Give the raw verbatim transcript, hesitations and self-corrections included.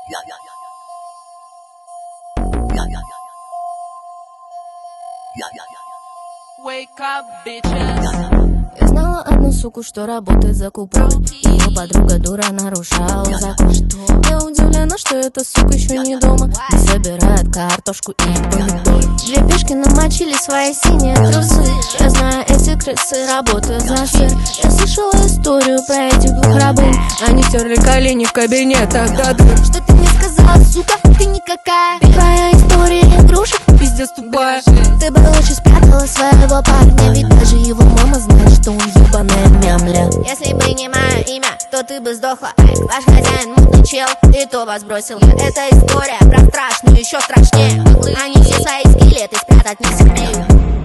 Wake up, bitches. Я знала одну суку, что работает за купон. Ее подруга дура нарушала закон. Я удивлена, что эта сука еще не дома и собирает картошку и помидоры. Две пешки намочили свои синие трусы. Я знаю, эти крысы работают за сыр. Я слышала историю про этих двух рабынь. Они терли колени в кабинетах до дыр. Что ты мне сказала, сука? Ты никакая. Твоя история игрушек пиздец тупая. Ты бы лучше спрятала своего парня, ведь даже его мама знает, что он ебаная мямля. Если бы не мое имя, то ты бы сдохла. Ваш хозяин мутный чел, и то вас бросил. Это история про страшную, еще страшнее. Они все свои скелеты спрятать не сумеют.